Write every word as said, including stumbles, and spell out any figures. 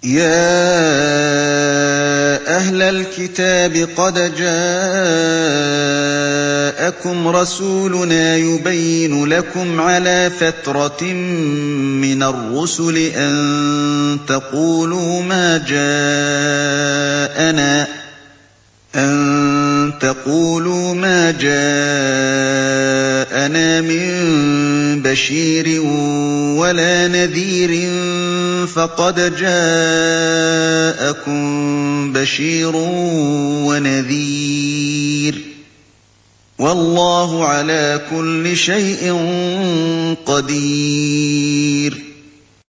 يَا أَهْلَ الْكِتَابِ قَدْ جَاءَكُمْ رَسُولُنَا يُبَيِّنُ لَكُمْ عَلَىٰ فَتْرَةٍ مِّنَ الرُّسُلِ أَن تَقُولُوا مَا جَاءَنَا أَن تَقُولُوا مَا جَاءَنَا مِن بَشِيرٍ وَلَا نَذِيرٍ فَقَدْ جَاءَكُم بَشِيرٌ وَنَذِيرٌ ۗ وَاللَّهُ عَلَىٰ كُلِّ شَيْءٍ قَدِيرٌ